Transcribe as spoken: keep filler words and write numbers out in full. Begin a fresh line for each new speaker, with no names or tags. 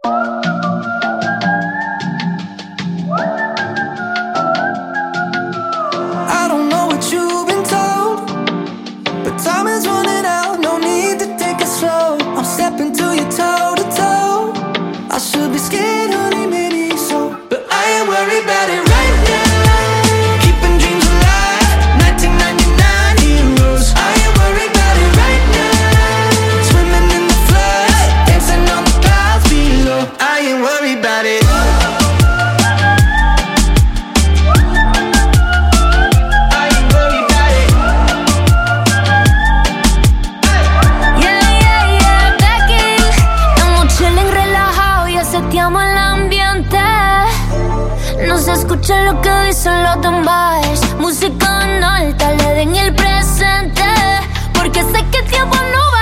I don't know what you've been told, but time is running out, no need to take it slow. I'm stepping to you toe to toe. I should be scared, honey, maybe so, but I ain't worried about it right now. Keeping dreams alive, nineteen ninety-nine heroes. I ain't worried about it right now. Swimming in the floods, dancing on the clouds below. I ain't worried about it.
El ambiente no se escucha lo que dicen los demás. Música en alta, le den el presente, porque sé que el tiempo no